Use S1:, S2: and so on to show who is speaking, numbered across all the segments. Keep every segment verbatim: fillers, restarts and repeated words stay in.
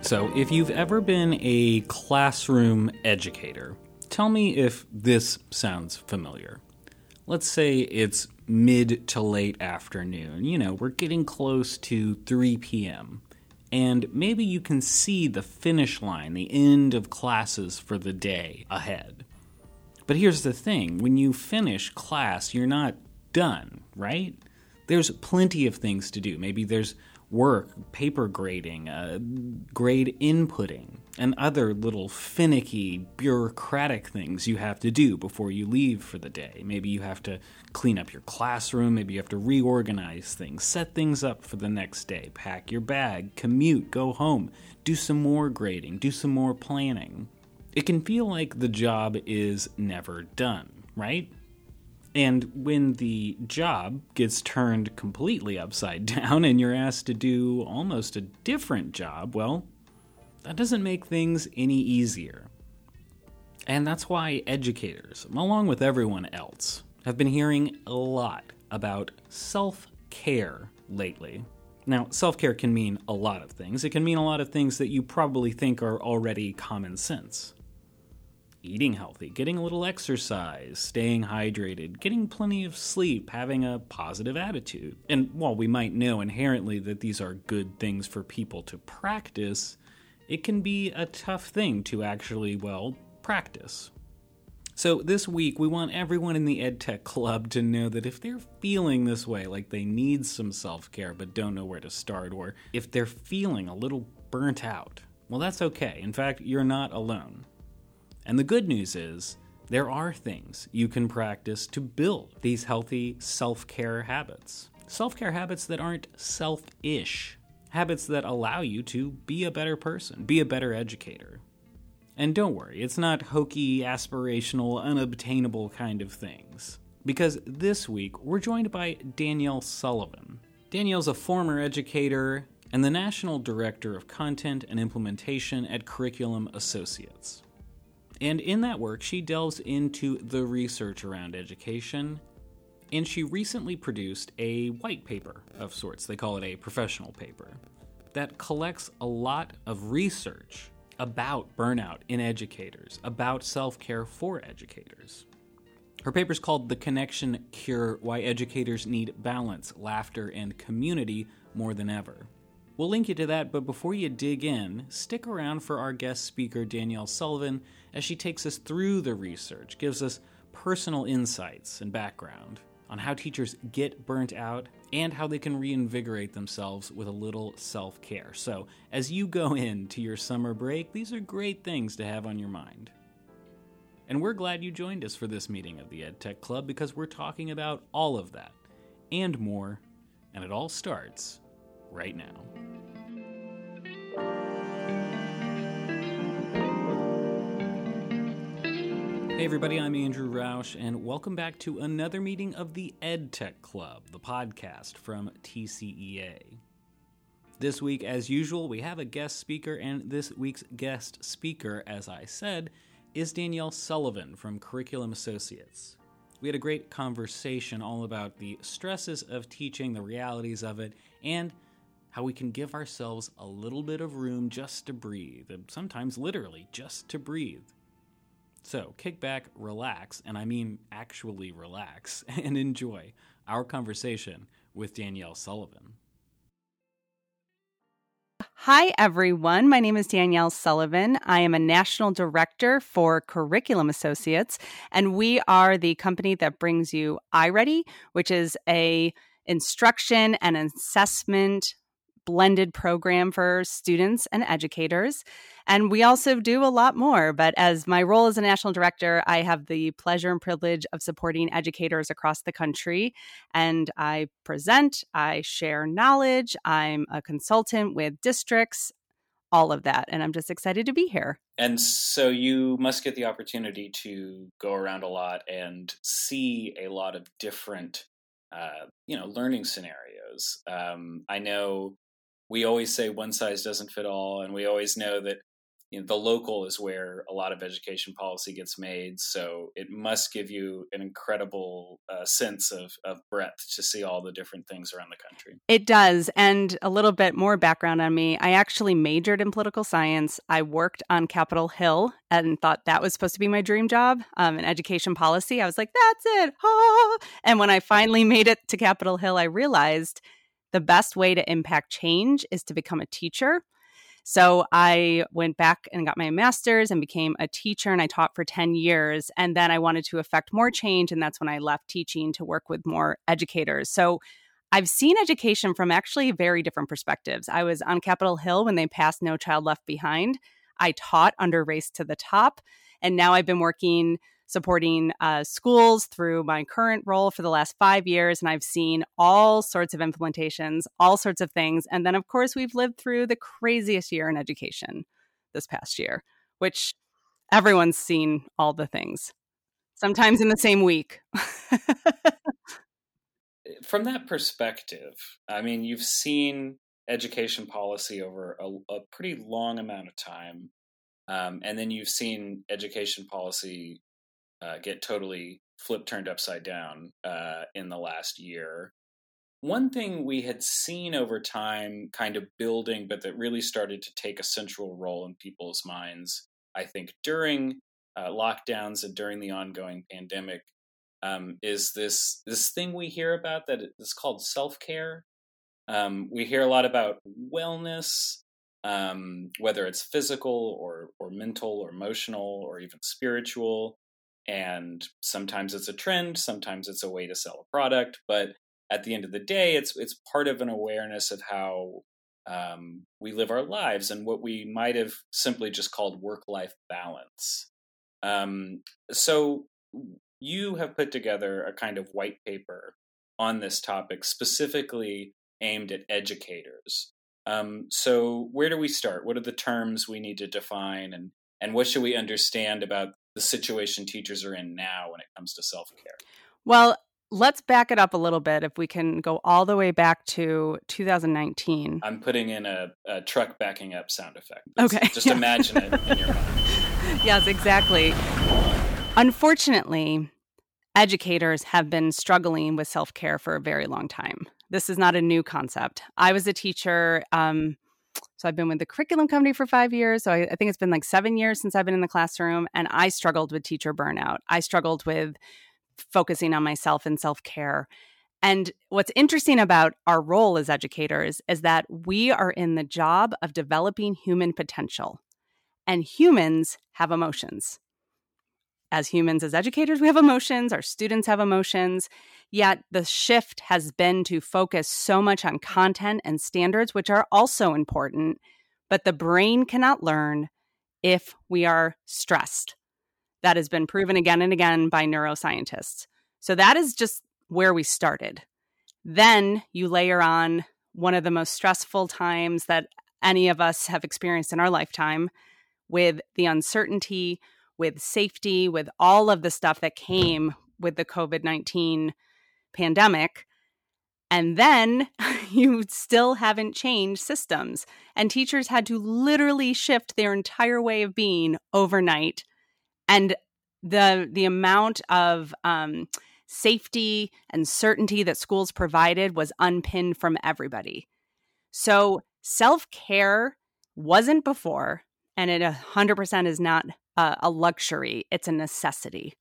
S1: So, if you've ever been a classroom educator, tell me if this sounds familiar. Let's say it's mid to late afternoon. You know, we're getting close to three p.m. And maybe you can see the finish line, the end of classes for the day ahead. But here's the thing, when you finish class, you're not done, right? There's plenty of things to do. Maybe there's work, paper grading, uh, grade inputting, and other little finicky, bureaucratic things you have to do before you leave for the day. Maybe you have to clean up your classroom, maybe you have to reorganize things, set things up for the next day, pack your bag, commute, go home, do some more grading, do some more planning. It can feel like the job is never done, right? And when the job gets turned completely upside down and you're asked to do almost a different job, well, that doesn't make things any easier. And that's why educators, along with everyone else, have been hearing a lot about self-care lately. Now, self-care can mean a lot of things. It can mean a lot of things that you probably think are already common sense. Eating healthy, getting a little exercise, staying hydrated, getting plenty of sleep, having a positive attitude. And while we might know inherently that these are good things for people to practice, it can be a tough thing to actually, well, practice. So this week, we want everyone in the EdTech Club to know that if they're feeling this way, like they need some self-care but don't know where to start, or if they're feeling a little burnt out, well, that's okay. In fact, you're not alone. And the good news is, there are things you can practice to build these healthy self-care habits. Self-care habits that aren't selfish. Habits that allow you to be a better person, be a better educator. And don't worry, it's not hokey, aspirational, unobtainable kind of things. Because this week, we're joined by Danielle Sullivan. Danielle's a former educator and the National Director of Content and Implementation at Curriculum Associates. And in that work, she delves into the research around education, and she recently produced a white paper of sorts, they call it a professional paper, that collects a lot of research about burnout in educators, about self-care for educators. Her paper is called The Connection Cure: Why Educators Need Balance, Laughter, and Community More Than Ever. We'll link you to that, but before you dig in, stick around for our guest speaker, Danielle Sullivan, as she takes us through the research, gives us personal insights and background on how teachers get burnt out and how they can reinvigorate themselves with a little self-care. So, as you go into your summer break, these are great things to have on your mind. And we're glad you joined us for this meeting of the EdTech Club because we're talking about all of that and more, and it all starts right now. Hey everybody, I'm Andrew Roush, and welcome back to another meeting of the EdTech Club, the podcast from T C E A. This week, as usual, we have a guest speaker, and this week's guest speaker, as I said, is Danielle Sullivan from Curriculum Associates. We had a great conversation all about the stresses of teaching, the realities of it, and how we can give ourselves a little bit of room just to breathe, and sometimes literally just to breathe. So kick back, relax, and I mean actually relax, and enjoy our conversation with Danielle Sullivan.
S2: Hi, everyone. My name is Danielle Sullivan. I am a national director for Curriculum Associates, and we are the company that brings you iReady, which is a instruction and assessment blended program for students and educators. And we also do a lot more. But as my role as a national director, I have the pleasure and privilege of supporting educators across the country. And I present, I share knowledge, I'm a consultant with districts, all of that. And I'm just excited to be here.
S1: And so you must get the opportunity to go around a lot and see a lot of different, uh, you know, learning scenarios. Um, I know we always say one size doesn't fit all, and we always know that you know, the local is where a lot of education policy gets made. So it must give you an incredible uh, sense of, of breadth to see all the different things around the country.
S2: It does. And a little bit more background on me. I actually majored in political science. I worked on Capitol Hill and thought that was supposed to be my dream job um, in education policy. I was like, that's it. Ah. And when I finally made it to Capitol Hill, I realized the best way to impact change is to become a teacher. So I went back and got my master's and became a teacher, and I taught for ten years. And then I wanted to affect more change. And that's when I left teaching to work with more educators. So I've seen education from actually very different perspectives. I was on Capitol Hill when they passed No Child Left Behind. I taught under Race to the Top. And now I've been working supporting uh, schools through my current role for the last five years. And I've seen all sorts of implementations, all sorts of things. And then, of course, we've lived through the craziest year in education this past year, which everyone's seen all the things, sometimes in the same week.
S1: From that perspective, I mean, you've seen education policy over a, a pretty long amount of time. Um, and then you've seen education policy Uh, get totally flip turned upside down uh, in the last year. One thing we had seen over time kind of building, but that really started to take a central role in people's minds, I think, during uh, lockdowns and during the ongoing pandemic, um, is this this thing we hear about that is called self-care. Um, we hear a lot about wellness, um, whether it's physical or or mental or emotional or even spiritual. And sometimes it's a trend, sometimes it's a way to sell a product, but at the end of the day, it's it's part of an awareness of how um, we live our lives and what we might have simply just called work-life balance. Um, so you have put together a kind of white paper on this topic specifically aimed at educators. Um, so where do we start? What are the terms we need to define, and and what should we understand about the situation teachers are in now when it comes to self-care?
S2: Well, let's back it up a little bit if we can go all the way back to two thousand nineteen.
S1: I'm putting in a, a truck backing up sound effect.
S2: It's, okay.
S1: Just imagine it in your mind.
S2: Yes, exactly. Unfortunately, educators have been struggling with self-care for a very long time. This is not a new concept. I was a teacher. Um, So I've been with the curriculum company for five years. So I, I think it's been like seven years since I've been in the classroom. And I struggled with teacher burnout. I struggled with focusing on myself and self-care. And what's interesting about our role as educators is that we are in the job of developing human potential. And humans have emotions. As humans, as educators, we have emotions. Our students have emotions. Yet the shift has been to focus so much on content and standards, which are also important. But the brain cannot learn if we are stressed. That has been proven again and again by neuroscientists. So that is just where we started. Then you layer on one of the most stressful times that any of us have experienced in our lifetime, with the uncertainty, with safety, with all of the stuff that came with the covid nineteen pandemic. And then you still haven't changed systems. And teachers had to literally shift their entire way of being overnight. And the the amount of um, safety and certainty that schools provided was unpinned from everybody. So self-care wasn't before, and it one hundred percent is not uh, a luxury. It's a necessity.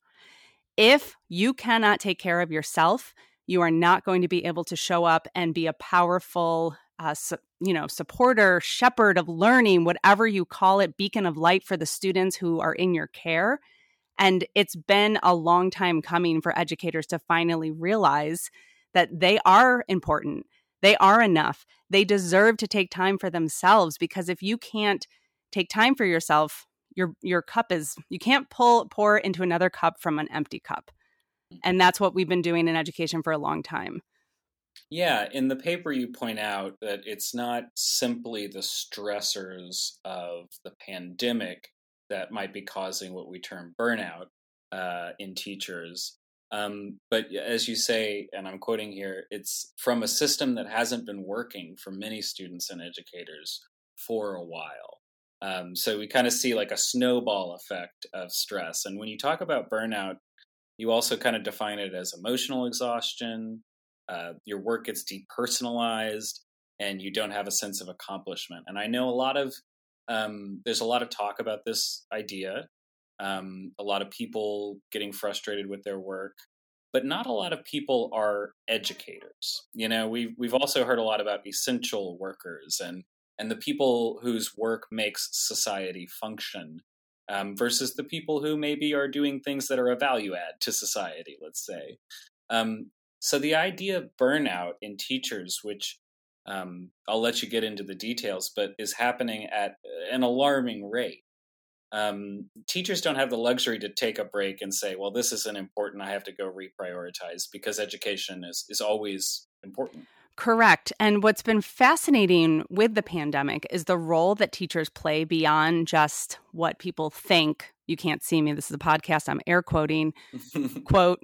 S2: If you cannot take care of yourself, you are not going to be able to show up and be a powerful, uh, su- you know, supporter, shepherd of learning, whatever you call it, beacon of light for the students who are in your care. And it's been a long time coming for educators to finally realize that they are important. They are enough. They deserve to take time for themselves, because if you can't take time for yourself, your your cup is, you can't pull pour into another cup from an empty cup. And that's what we've been doing in education for a long time.
S1: Yeah, in the paper you point out that it's not simply the stressors of the pandemic that might be causing what we term burnout uh, in teachers. Um, but as you say, and I'm quoting here, it's from a system that hasn't been working for many students and educators for a while. Um, so we kind of see like a snowball effect of stress. And when you talk about burnout, you also kind of define it as emotional exhaustion. Uh, your work gets depersonalized, and you don't have a sense of accomplishment. And I know a lot of um, there's a lot of talk about this idea. Um, a lot of people getting frustrated with their work, but not a lot of people are educators. You know, we've we've also heard a lot about essential workers and and the people whose work makes society function, um, versus the people who maybe are doing things that are a value add to society, let's say. Um, so the idea of burnout in teachers, which um, I'll let you get into the details, but is happening at an alarming rate. Um, teachers don't have the luxury to take a break and say, well, this isn't important, I have to go reprioritize, because education is, is always important.
S2: Correct. And what's been fascinating with the pandemic is the role that teachers play beyond just what people think. You can't see me. This is a podcast. I'm air quoting, quote,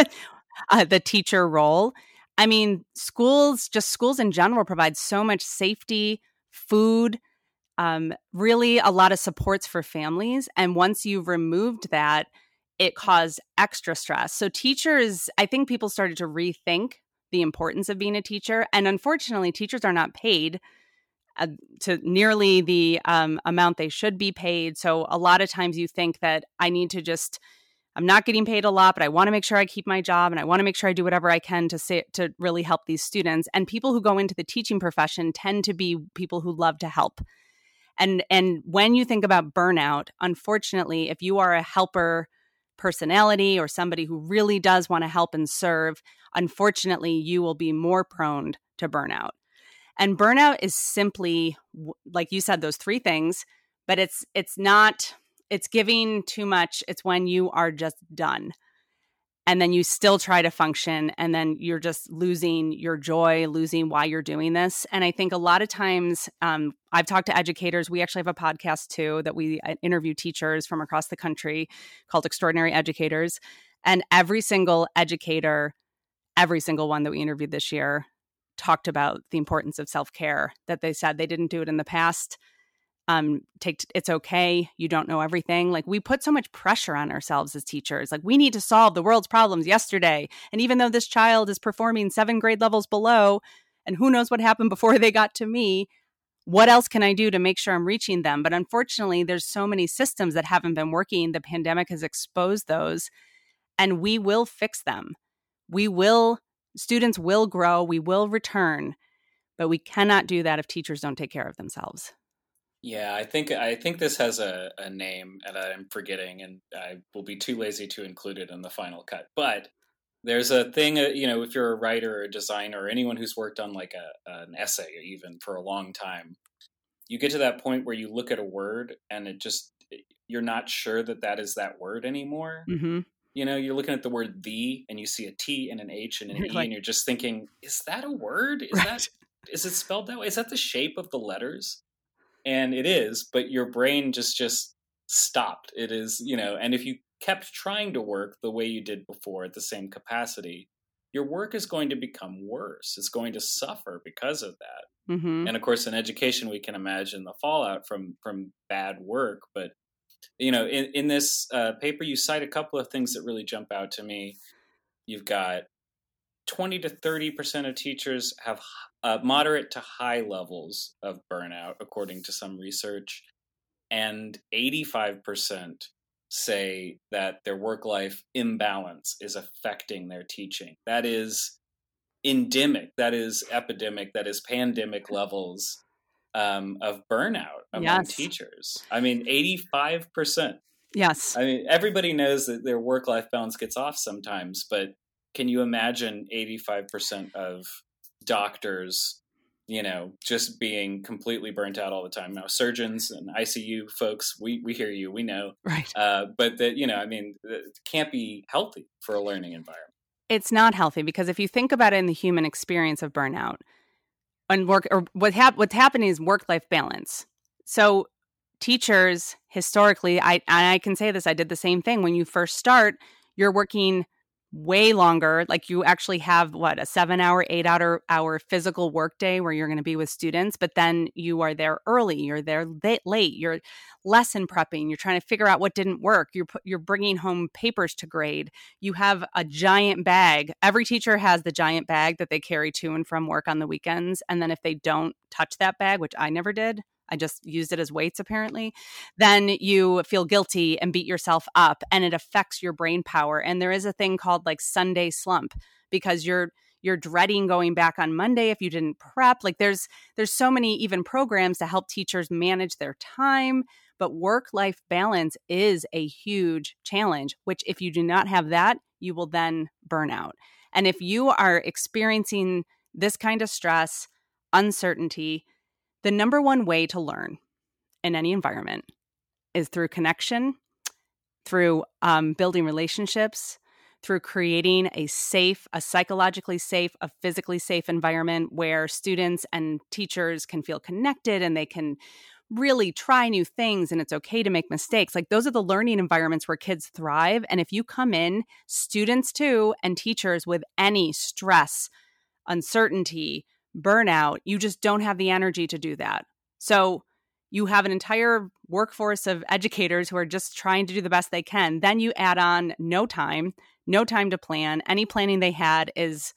S2: uh, the teacher role. I mean, schools, just schools in general, provide so much safety, food, um, really a lot of supports for families. And once you've removed that, it caused extra stress. So teachers, I think people started to rethink the importance of being a teacher. And unfortunately, teachers are not paid uh, to nearly the um, amount they should be paid. So a lot of times you think that I need to just, I'm not getting paid a lot, but I want to make sure I keep my job and I want to make sure I do whatever I can to say, to really help these students. And people who go into the teaching profession tend to be people who love to help. And, and when you think about burnout, unfortunately, if you are a helper personality or somebody who really does want to help and serve, unfortunately, you will be more prone to burnout. And burnout is simply, like you said, those three things, but it's it's not, it's giving too much. It's when you are just done. And then you still try to function, and then you're just losing your joy, losing why you're doing this. And I think a lot of times, um, I've talked to educators. We actually have a podcast too that we interview teachers from across the country called Extraordinary Educators. And every single educator, every single one that we interviewed this year, talked about the importance of self-care, that they said they didn't do it in the past. Um, take it's okay. You don't know everything. Like, we put so much pressure on ourselves as teachers. Like, we need to solve the world's problems yesterday. And even though this child is performing seven grade levels below, and who knows what happened before they got to me, what else can I do to make sure I'm reaching them? But unfortunately, there's so many systems that haven't been working. The pandemic has exposed those, and we will fix them. We will, students will grow. We will return, but we cannot do that if teachers don't take care of themselves.
S1: Yeah, I think I think this has a, a name, and I'm forgetting, and I will be too lazy to include it in the final cut. But there's a thing, uh, you know, if you're a writer or a designer or anyone who's worked on like a an essay even for a long time, you get to that point where you look at a word and it just, you're not sure that that is that word anymore.
S2: Mm-hmm.
S1: You know, you're looking at the word "the" and you see a T and an H and an E, like, and you're just thinking, is that a word? Is right. that is it spelled that way? Is that the shape of the letters? And it is, but your brain just just stopped. It is, you know, and if you kept trying to work the way you did before at the same capacity, your work is going to become worse. It's going to suffer because of that.
S2: Mm-hmm.
S1: And of course, in education, we can imagine the fallout from from bad work. But, you know, in, in this uh, paper, you cite a couple of things that really jump out to me. You've got twenty to thirty percent of teachers have uh, moderate to high levels of burnout, according to some research. And eighty-five percent say that their work-life imbalance is affecting their teaching. That is endemic, that is epidemic, that is pandemic levels um, of burnout among
S2: yes.
S1: teachers. I mean, eighty-five percent.
S2: Yes.
S1: I mean, everybody knows that their work-life balance gets off sometimes, but can you imagine eighty-five percent of doctors, you know, just being completely burnt out all the time? Now, surgeons and I C U folks, we, we hear you, we know.
S2: Right.
S1: Uh, but that, you know, I mean, it can't be healthy for a learning environment.
S2: It's not healthy, because if you think about it in the human experience of burnout and work, or what hap- what's happening is work-life balance. So teachers historically, I, I can say this, I did the same thing. When you first start, you're working way longer. Like you actually have what, a seven hour, eight hour hour physical workday where you're going to be with students, but then you are there early, you're there late, you're lesson prepping, you're trying to figure out what didn't work. You're put, you're bringing home papers to grade. You have a giant bag. Every teacher has the giant bag that they carry to and from work on the weekends. And then if they don't touch that bag, which I never did, I just used it as weights apparently, then you feel guilty and beat yourself up and it affects your brain power. And there is a thing called like Sunday slump because you're you're dreading going back on Monday if you didn't prep. Like there's there's so many even programs to help teachers manage their time, but work-life balance is a huge challenge, which if you do not have that, you will then burn out. And if you are experiencing this kind of stress, uncertainty, the number one way to learn in any environment is through connection, through um, building relationships, through creating a safe, a psychologically safe, a physically safe environment where students and teachers can feel connected and they can really try new things and it's okay to make mistakes. Like those are the learning environments where kids thrive. And if you come in, students too, and teachers with any stress, uncertainty, burnout, you just don't have the energy to do that. So you have an entire workforce of educators who are just trying to do the best they can. Then you add on no time, no time to plan. Any planning they had is,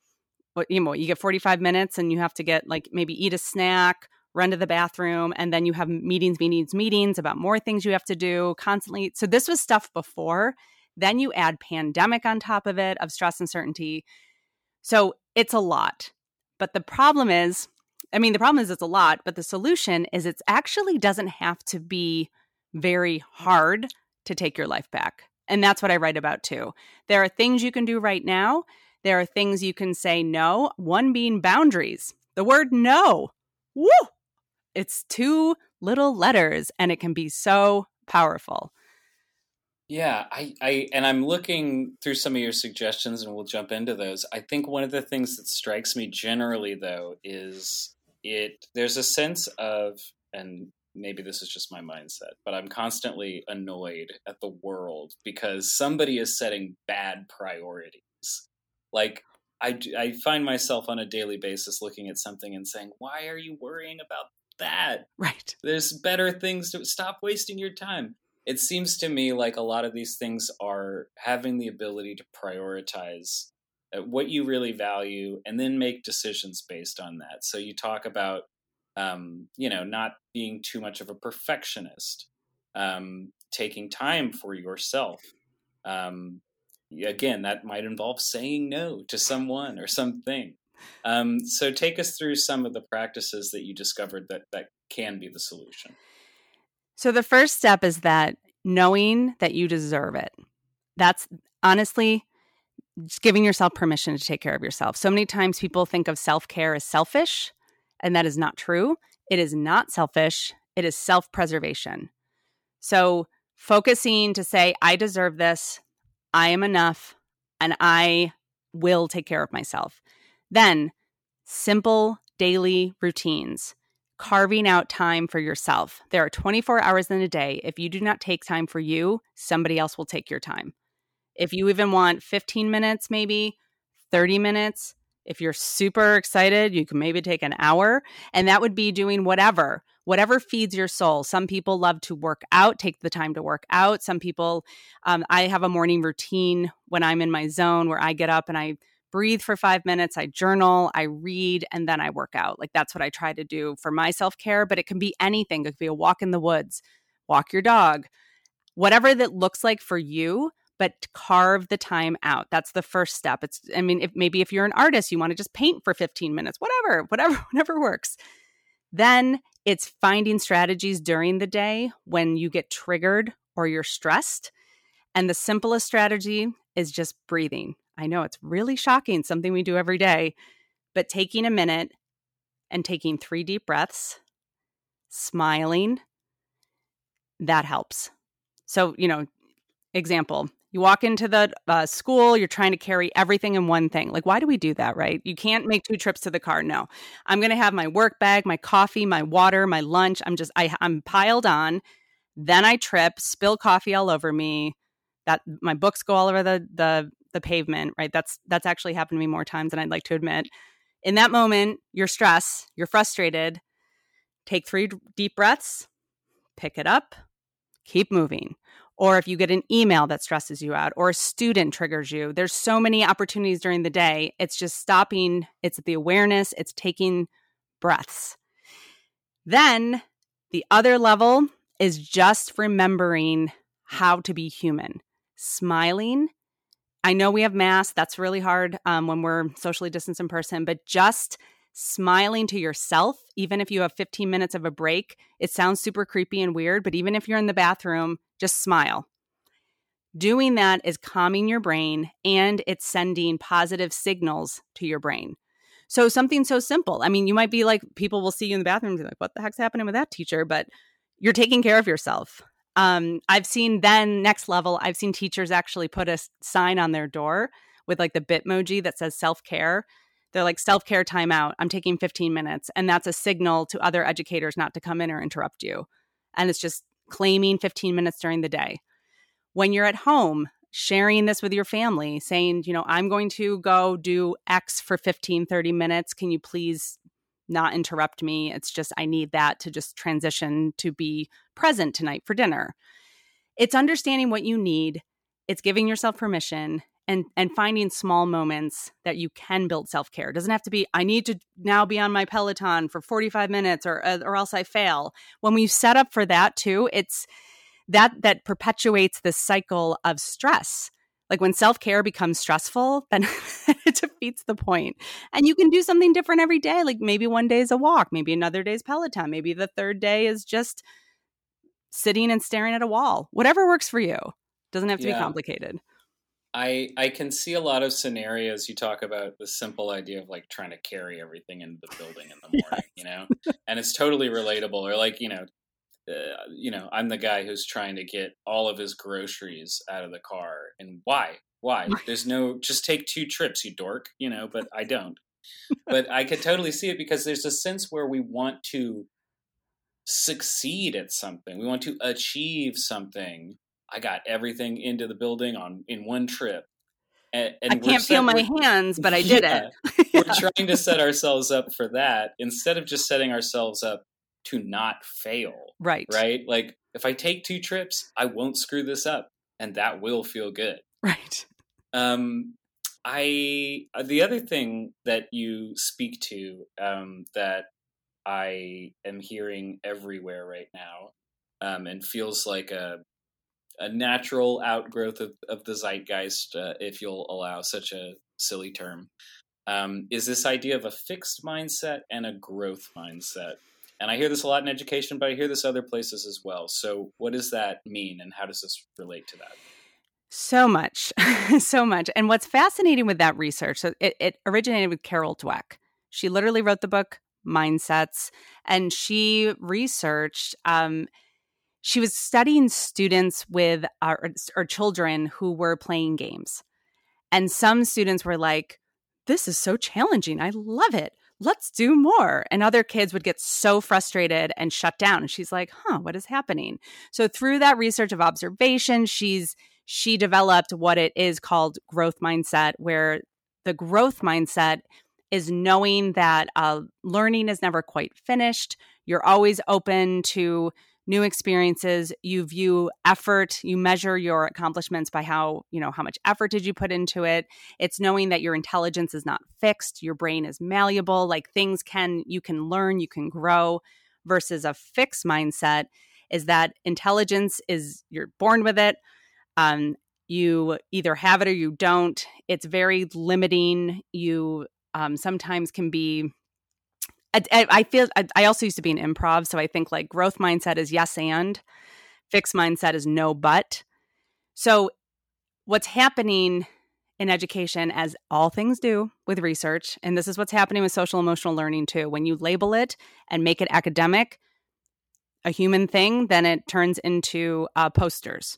S2: you know, you get forty-five minutes and you have to get like maybe eat a snack, run to the bathroom, and then you have meetings, meetings, meetings about more things you have to do constantly. So this was stuff before. Then you add pandemic on top of it, of stress and uncertainty. So it's a lot. But the problem is, I mean, the problem is it's a lot, but the solution is it actually doesn't have to be very hard to take your life back. And that's what I write about too. There are things you can do right now. There are things you can say no, one being boundaries. The word no, woo, it's two little letters and it can be so powerful.
S1: Yeah, I, I and I'm looking through some of your suggestions and we'll jump into those. I think one of the things that strikes me generally though is it there's a sense of, and maybe this is just my mindset, but I'm constantly annoyed at the world because somebody is setting bad priorities. Like I, I find myself on a daily basis looking at something and saying, why are you worrying about that?
S2: Right.
S1: There's better things to stop wasting your time. It seems to me like a lot of these things are having the ability to prioritize what you really value and then make decisions based on that. So you talk about, um, you know, not being too much of a perfectionist, um, taking time for yourself. Um, again, that might involve saying no to someone or something. Um, so take us through some of the practices that you discovered that, that can be the solution.
S2: So the first step is that knowing that you deserve it. That's honestly just giving yourself permission to take care of yourself. So many times people think of self-care as selfish, and that is not true. It is not selfish. It is self-preservation. So focusing to say, I deserve this, I am enough, and I will take care of myself. Then simple daily routines. Carving out time for yourself. There are twenty-four hours in a day. If you do not take time for you, somebody else will take your time. If you even want fifteen minutes, maybe thirty minutes, if you're super excited, you can maybe take an hour. And that would be doing whatever, whatever feeds your soul. Some people love to work out, take the time to work out. Some people, um, I have a morning routine when I'm in my zone where I get up and I breathe for five minutes, I journal, I read, and then I work out. Like that's what I try to do for my self-care, but it can be anything. It could be a walk in the woods, walk your dog, whatever that looks like for you, but carve the time out. That's the first step. It's, I mean, if maybe if you're an artist, you want to just paint for fifteen minutes, whatever, whatever, whatever works. Then it's finding strategies during the day when you get triggered or you're stressed. And the simplest strategy is just breathing. I know it's really shocking, something we do every day, but taking a minute and taking three deep breaths, smiling, that helps. So, you know, example, you walk into the uh, school, you're trying to carry everything in one thing. Like, why do we do that, right? You can't make two trips to the car. No, I'm going to have my work bag, my coffee, my water, my lunch. I'm just, I, I'm piled on. Then I trip, spill coffee all over me. That my books go all over the, the the pavement, right? That's that's actually happened to me more times than I'd like to admit. In that moment, you're stressed, you're frustrated. Take three deep breaths, pick it up, keep moving. Or if you get an email that stresses you out or a student triggers you, there's so many opportunities during the day. It's just stopping. It's the awareness. It's taking breaths. Then the other level is just remembering how to be human. Smiling. I know we have masks. That's really hard um, when we're socially distanced in person, but just smiling to yourself, even if you have fifteen minutes of a break. It sounds super creepy and weird, but even if you're in the bathroom, just smile. Doing that is calming your brain and it's sending positive signals to your brain. So something so simple. I mean, you might be like, people will see you in the bathroom and be like, what the heck's happening with that teacher? But you're taking care of yourself. Um, I've seen then next level, I've seen teachers actually put a sign on their door with like the Bitmoji that says self-care. They're like, self-care timeout. I'm taking fifteen minutes. And that's a signal to other educators not to come in or interrupt you. And it's just claiming fifteen minutes during the day. When you're at home, sharing this with your family, saying, you know, I'm going to go do X for fifteen, thirty minutes. Can you please not interrupt me? It's just, I need that to just transition to be present tonight for dinner. It's understanding what you need. It's giving yourself permission. And, and finding small moments that you can build self-care. It doesn't have to be, I need to now be on my Peloton for forty-five minutes or or else I fail. When we set up for that too, it's that that perpetuates this cycle of stress. Like when self-care becomes stressful, then it defeats the point. And you can do something different every day. Like maybe one day is a walk, maybe another day is Peloton, maybe the third day is just sitting and staring at a wall. Whatever works for you. Doesn't have to yeah. be complicated.
S1: I I can see a lot of scenarios. You talk about the simple idea of like trying to carry everything into the building in the morning, yes. you know, and it's totally relatable. Or like, you know, uh, you know, I'm the guy who's trying to get all of his groceries out of the car. And why? Why? There's no, just take two trips, you dork, you know, but I don't. But I could totally see it because there's a sense where we want to succeed at something. We want to achieve something. I got everything into the building on in one trip. And, and
S2: I can't feel my hands, but I did
S1: yeah,
S2: it.
S1: yeah. We're trying to set ourselves up for that instead of just setting ourselves up to not fail.
S2: Right.
S1: Right? Like if I take two trips, I won't screw this up and that will feel good.
S2: Right. Um,
S1: I the other thing that you speak to um, that I am hearing everywhere right now um, and feels like a a natural outgrowth of, of the zeitgeist, uh, if you'll allow such a silly term, um, is this idea of a fixed mindset and a growth mindset. And I hear this a lot in education, but I hear this other places as well. So what does that mean and how does this relate to that?
S2: So much, so much. And what's fascinating with that research, so it, it originated with Carol Dweck. She literally wrote the book Mindsets, and she researched um, She was studying students with uh, or, or children who were playing games. And some students were like, this is so challenging. I love it. Let's do more. And other kids would get so frustrated and shut down. And she's like, huh, what is happening? So through that research of observation, she's she developed what it is called growth mindset, where the growth mindset is knowing that uh, learning is never quite finished. You're always open to new experiences. You view effort, you measure your accomplishments by how, you know, how much effort did you put into it. It's knowing that your intelligence is not fixed, your brain is malleable, like things can, you can learn, you can grow, versus a fixed mindset is that intelligence is, you're born with it. Um, you either have it or you don't. It's very limiting. You um, sometimes can be I, I feel I, I also used to be an improv, so I think like growth mindset is yes and, fixed mindset is no but. So what's happening in education, as all things do with research, and this is what's happening with social emotional learning too, when you label it and make it academic, a human thing, then it turns into uh, posters.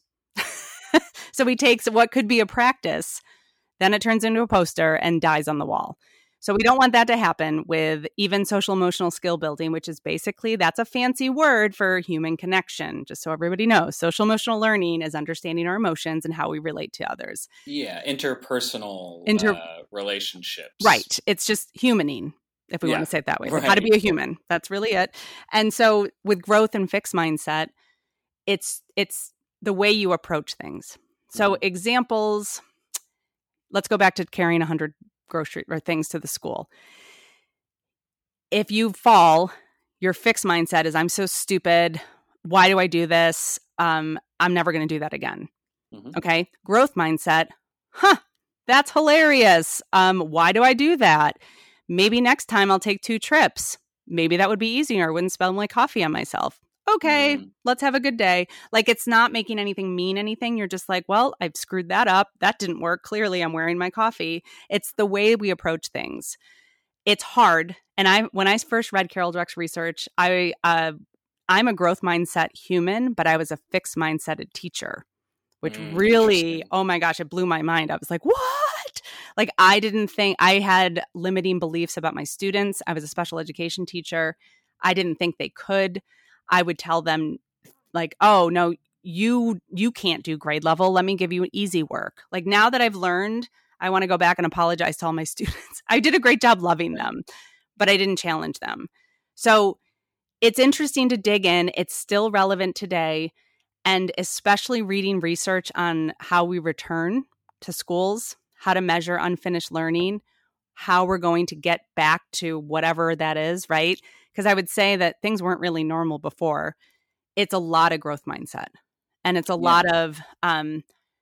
S2: So he takes what could be a practice, then it turns into a poster and dies on the wall. So we don't want that to happen with even social emotional skill building, which is basically, that's a fancy word for human connection. Just so everybody knows, social emotional learning is understanding our emotions and how we relate to others.
S1: Yeah, interpersonal
S2: Inter-
S1: uh, relationships.
S2: Right. It's just humaning, if we
S1: Yeah,
S2: want to say it that way.
S1: right.
S2: How to be a human. That's really it. And so with growth and fixed mindset, it's it's the way you approach things. So
S1: Mhm.
S2: examples, let's go back to carrying one hundred grocery or things to the school. If you fall, your fixed mindset is, I'm so stupid. Why do I do this? Um, I'm never going to do that again.
S1: Mhm.
S2: Okay. Growth mindset. Huh. That's hilarious. Um, why do I do that? Maybe next time I'll take two trips. Maybe that would be easier. I wouldn't spill my coffee on myself. Okay,
S1: Mm.
S2: let's have a good day. Like, it's not making anything mean anything. You're just like, well, I've screwed that up. That didn't work. Clearly, I'm wearing my coffee. It's the way we approach things. It's hard. And I, when I first read Carol Dweck's research, I, uh, I'm a growth mindset human, but I was a fixed mindseted teacher, which
S1: Mm,
S2: really,
S1: interesting.
S2: oh my gosh, it blew my mind. I was like, what? Like, I didn't think, I had limiting beliefs about my students. I was a special education teacher. I didn't think they could. I would tell them like, oh, no, you you can't do grade level. Let me give you easy work. Like, now that I've learned, I want to go back and apologize to all my students. I did a great job loving them, but I didn't challenge them. So it's interesting to dig in. It's still relevant today. And especially reading research on how we return to schools, how to measure unfinished learning, how we're going to get back to whatever that is, right? Because I would say that things weren't really normal before. It's a lot of growth mindset. And it's a
S1: Yeah.
S2: lot of, um,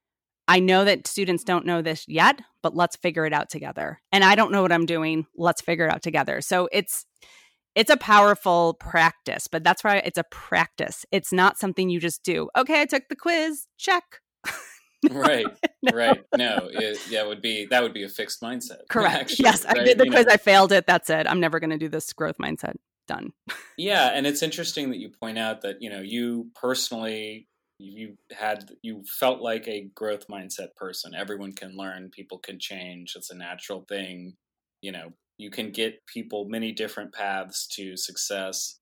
S2: I know that students don't know this yet, but let's figure it out together. And I don't know what I'm doing. Let's figure it out together. So it's, it's a powerful practice, but that's why it's a practice. It's not something you just do. Okay, I took the quiz. Check.
S1: Right,
S2: No.
S1: right. No, it, that would be that would be a fixed mindset.
S2: Correct.
S1: Actually,
S2: Yes, I
S1: right?
S2: did the
S1: You
S2: quiz.
S1: know?
S2: I failed it. That's it. I'm never going to do this growth mindset. Done.
S1: Yeah, and it's interesting that you point out that, you know, you personally you had you felt like a growth mindset person. Everyone can learn, people can change. It's a natural thing. You know, you can get people many different paths to success.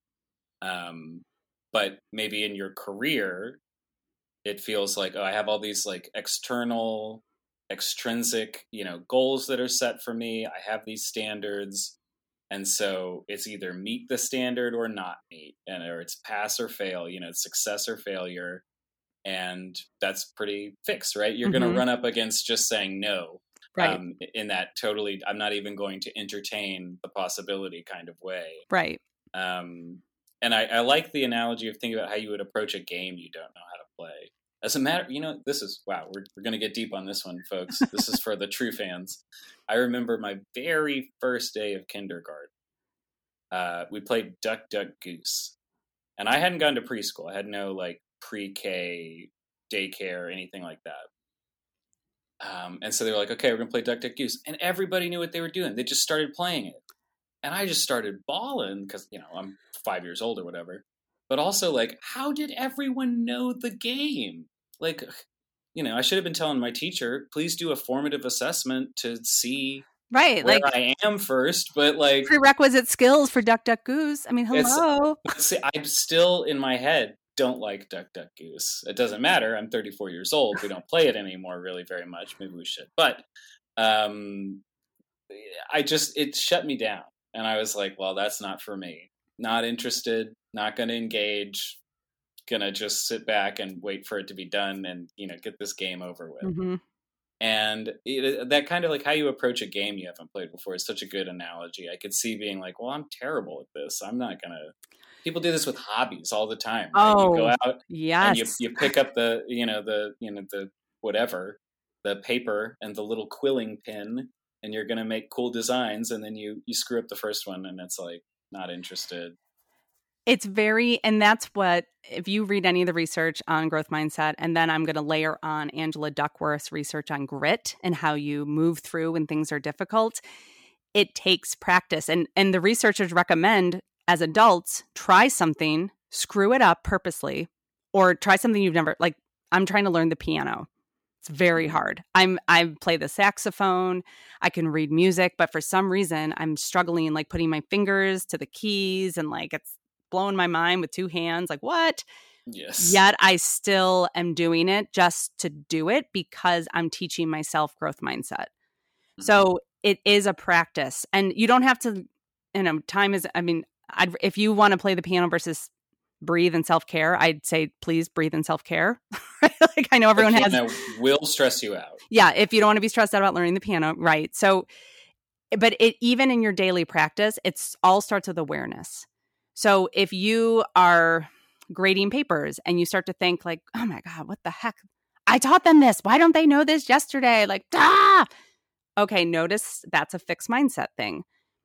S1: Um, but maybe in your career, it feels like, oh, I have all these like external, extrinsic, you know, goals that are set for me. I have these standards. And so it's either meet the standard or not meet, and or it's pass or fail, you know, success or failure. And that's pretty fixed, right? You're
S2: Mhm.
S1: going to run up against just saying no.
S2: Right.
S1: Um, in that totally, I'm not even going to entertain the possibility kind of way.
S2: Right.
S1: Um, and I, I like the analogy of thinking about how you would approach a game you don't know how to play. As a matter, you know, this is, wow, we're, we're going to get deep on this one, folks. This is for the true fans. I remember my very first day of kindergarten. Uh, we played Duck, Duck, Goose. And I hadn't gone to preschool. I had no, like, pre-K, daycare, anything like that. Um, and so they were like, okay, we're going to play Duck, Duck, Goose. And everybody knew what they were doing. They just started playing it. And I just started bawling because, you know, I'm five years old or whatever. But also, like, how did everyone know the game? Like, you know, I should have been telling my teacher, please do a formative assessment to see
S2: Right.
S1: where
S2: Like,
S1: I am first. But, like,
S2: prerequisite skills for Duck, Duck, Goose. I mean,
S1: It's-
S2: hello.
S1: but see, I'm still in my head don't like Duck, Duck, Goose. It doesn't matter. I'm thirty-four years old. We don't play it anymore really very much. Maybe we should. But um, I just, it shut me down. And I was like, well, that's not for me. Not interested, not going to engage, going to just sit back and wait for it to be done and, you know, get this game over with.
S2: hmm
S1: And it, that kind of like how you approach a game you haven't played before is such a good analogy. I could see being like, well, I'm terrible at this. I'm not going to. People do this with hobbies all the time. Right?
S2: Oh,
S1: you go out
S2: yes.
S1: and you, you pick up the, you know, the, you know, the whatever, the paper and the little quilling pin, and you're going to make cool designs. And then you, you screw up the first one and it's like, not interested.
S2: It's very, and that's what, if you read any of the research on growth mindset, and then I'm going to layer on Angela Duckworth's research on grit and how you move through when things are difficult, it takes practice. And, and the researchers recommend as adults, try something, screw it up purposely, or try something you've never, like I'm trying to learn the piano. It's It's very hard. I'm I play the saxophone, I can read music, but for some reason I'm struggling like putting my fingers to the keys and like it's blowing my mind with two hands. Like, what?
S3: Yes.
S2: Yet I still am doing it just to do it because I'm teaching myself growth mindset. Mm-hmm. So it is a practice, and you don't have to, you know, time is, I mean, I'd, if you want to play the piano versus breathe and self-care, I'd say, please breathe and self-care. Like, I know everyone
S3: the
S2: has.
S3: piano will stress you out.
S2: Yeah. If you don't want to be stressed out about learning the piano. Right. So, but it, even in your daily practice, it's all starts with awareness. So if you are grading papers and you start to think like, oh my God, what the heck? I taught them this. Why don't they know this yesterday? Like, ah, okay. Notice that's a fixed mindset thing.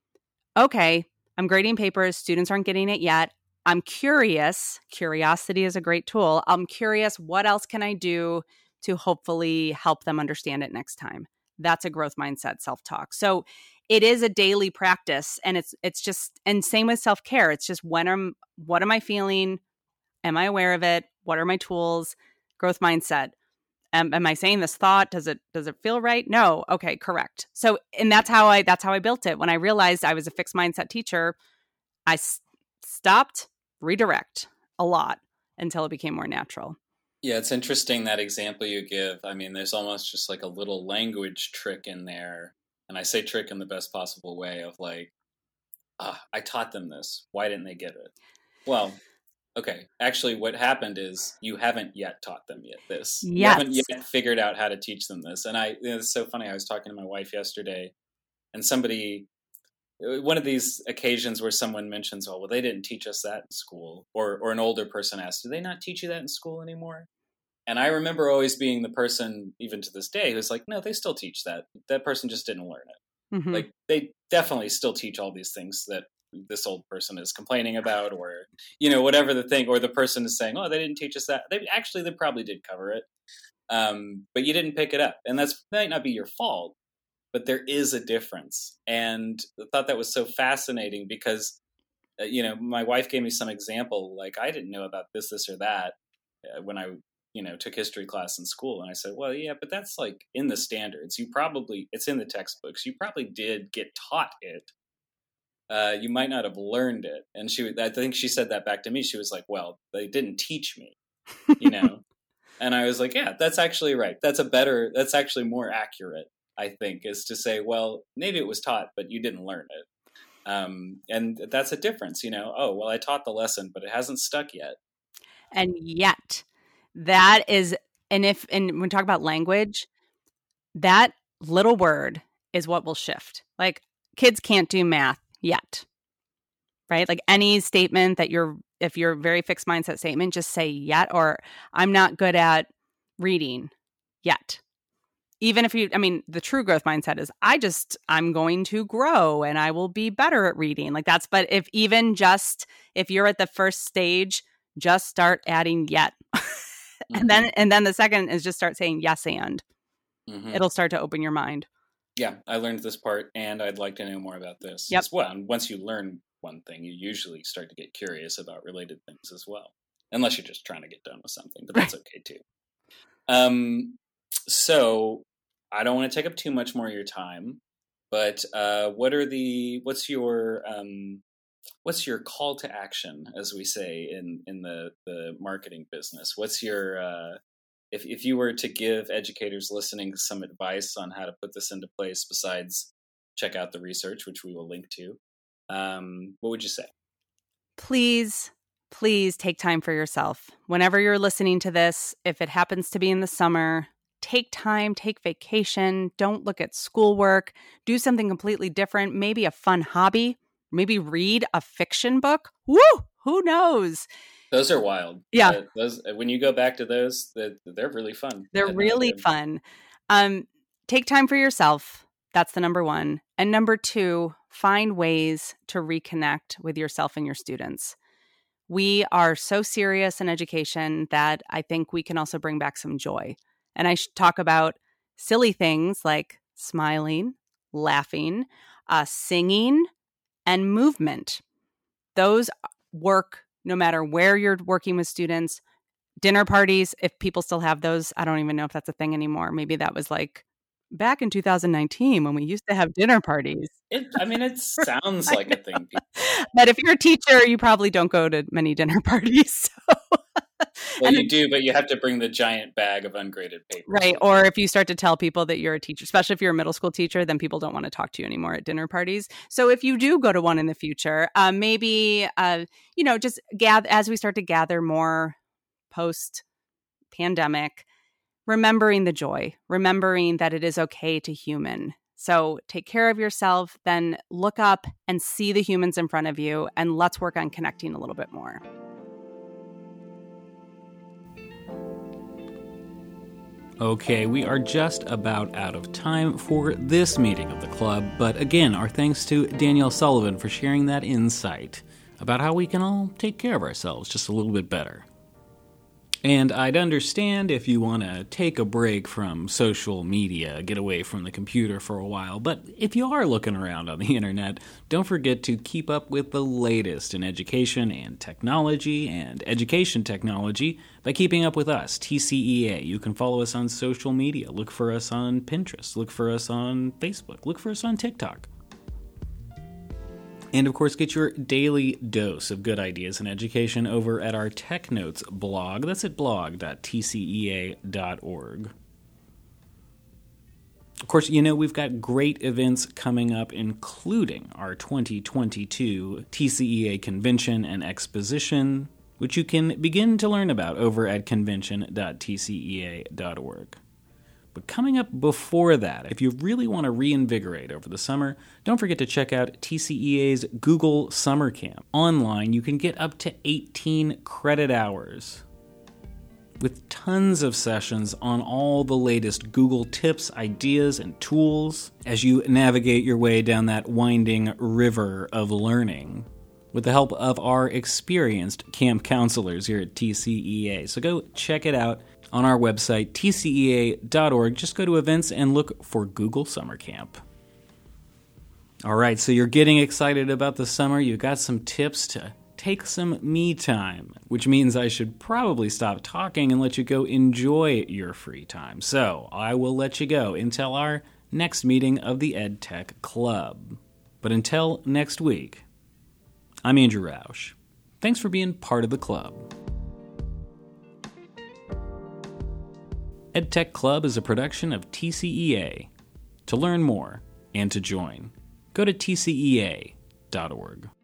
S2: Okay. I'm grading papers. Students aren't getting it yet. I'm curious. Curiosity is a great tool. I'm curious. What else can I do to hopefully help them understand it next time? That's a growth mindset self-talk. So it is a daily practice, and it's it's just, and same with self-care. It's just when am what am I feeling? Am I aware of it? What are my tools? Growth mindset. Um, am I saying this thought? Does it does it feel right? No. Okay, correct. So, and that's how I that's how I built it. When I realized I was a fixed mindset teacher, I s- stopped, redirect a lot until it became more natural.
S3: Yeah, it's interesting that example you give. I mean, there's almost just like a little language trick in there. And I say trick in the best possible way of like, ah, I taught them this. Why didn't they get it? Well, okay. Actually, what happened is you haven't yet taught them yet this.
S2: Yes.
S3: You haven't yet figured out how to teach them this. And I, you know, it's so funny. I was talking to my wife yesterday, and somebody, one of these occasions where someone mentions, oh, well, they didn't teach us that in school. Or, or an older person asks, do they not teach you that in school anymore? And I remember always being the person, even to this day, who's like, no, they still teach that. That person just didn't learn it. Mm-hmm. Like, they definitely still teach all these things that this old person is complaining about, or, you know, whatever the thing, or the person is saying, oh, they didn't teach us that. They actually, they probably did cover it. Um, but you didn't pick it up. And that's that might not be your fault, but there is a difference. And I thought that was so fascinating because, uh, you know, my wife gave me some example, like, I didn't know about this, this, or that uh, when I, you know, took history class in school. And I said, well, yeah, but that's like in the standards. You probably, it's in the textbooks. You probably did get taught it. Uh, you might not have learned it. And she, I think she said that back to me. She was like, well, they didn't teach me, you know? And I was like, yeah, that's actually right. That's a better, that's actually more accurate, I think, is to say, well, maybe it was taught, but you didn't learn it. Um, and that's a difference, you know? Oh, well, I taught the lesson, but it hasn't stuck yet.
S2: And yet, that is, and if, and when we talk about language, that little word is what will shift. Like, kids can't do math yet, right? Like any statement that you're, if you're a very fixed mindset statement, just say yet, or I'm not good at reading yet. Even if you, I mean, the true growth mindset is I just, I'm going to grow and I will be better at reading. Like that's, but if even just, if you're at the first stage, just start adding yet. Mm-hmm. And then, and then the second is just start saying yes and. Mm-hmm. It'll start to open your mind.
S3: Yeah, I learned this part, and I'd like to know more about this
S2: yep.
S3: as well. And once you learn one thing, you usually start to get curious about related things as well, unless you're just trying to get done with something, but that's okay too. Um, so I don't want to take up too much more of your time, but uh, what are the what's your um, what's your call to action, as we say in in the the marketing business? What's your uh, If if you were to give educators listening some advice on how to put this into place, besides check out the research, which we will link to, um, what would you say?
S2: Please, please take time for yourself. Whenever you're listening to this, if it happens to be in the summer, take time, take vacation. Don't look at schoolwork. Do something completely different. Maybe a fun hobby. Maybe read a fiction book. Woo! Who knows?
S3: Those are wild.
S2: Yeah.
S3: Uh, those when you go back to those, they're, they're really fun.
S2: They're really fun. Um, take time for yourself. That's the number one. And number two, find ways to reconnect with yourself and your students. We are so serious in education that I think we can also bring back some joy. And I should talk about silly things like smiling, laughing, uh, singing, and movement. Those work no matter where you're working with students. Dinner parties, if people still have those, I don't even know if that's a thing anymore. Maybe that was like back in two thousand nineteen when we used to have dinner parties.
S3: It, I mean, it sounds like a thing.
S2: But if you're a teacher, you probably don't go to many dinner parties. So.
S3: Well, and you do, but you have to bring the giant bag of ungraded paper.
S2: Right. Or if you start to tell people that you're a teacher, especially if you're a middle school teacher, then people don't want to talk to you anymore at dinner parties. So if you do go to one in the future, uh, maybe, uh, you know, just gather as we start to gather more post-pandemic, remembering the joy, remembering that it is okay to human. So take care of yourself, then look up and see the humans in front of you, and let's work on connecting a little bit more.
S1: Okay, we are just about out of time for this meeting of the club, but again, our thanks to Danielle Sullivan for sharing that insight about how we can all take care of ourselves just a little bit better. And I'd understand if you want to take a break from social media, get away from the computer for a while, but if you are looking around on the internet, don't forget to keep up with the latest in education and technology and education technology by keeping up with us, T C E A. You can follow us on social media. Look for us on Pinterest. Look for us on Facebook. Look for us on TikTok. And, of course, get your daily dose of good ideas in education over at our Tech Notes blog. That's at blog dot t c e a dot org. Of course, you know, we've got great events coming up, including our twenty twenty-two T C E A Convention and Exposition, which you can begin to learn about over at convention dot t c e a dot org. But coming up before that, if you really want to reinvigorate over the summer, don't forget to check out T C E A's Google Summer Camp. Online, you can get up to eighteen credit hours with tons of sessions on all the latest Google tips, ideas, and tools as you navigate your way down that winding river of learning with the help of our experienced camp counselors here at T C E A. So go check it out on our website, t c e a dot org. Just go to events and look for Google Summer Camp. All right, so you're getting excited about the summer. You've got some tips to take some me time, which means I should probably stop talking and let you go enjoy your free time. So I will let you go until our next meeting of the EdTech Club. But until next week, I'm Andrew Roush. Thanks for being part of the club. EdTech Club is a production of T C E A. To learn more and to join, go to t c e a dot org.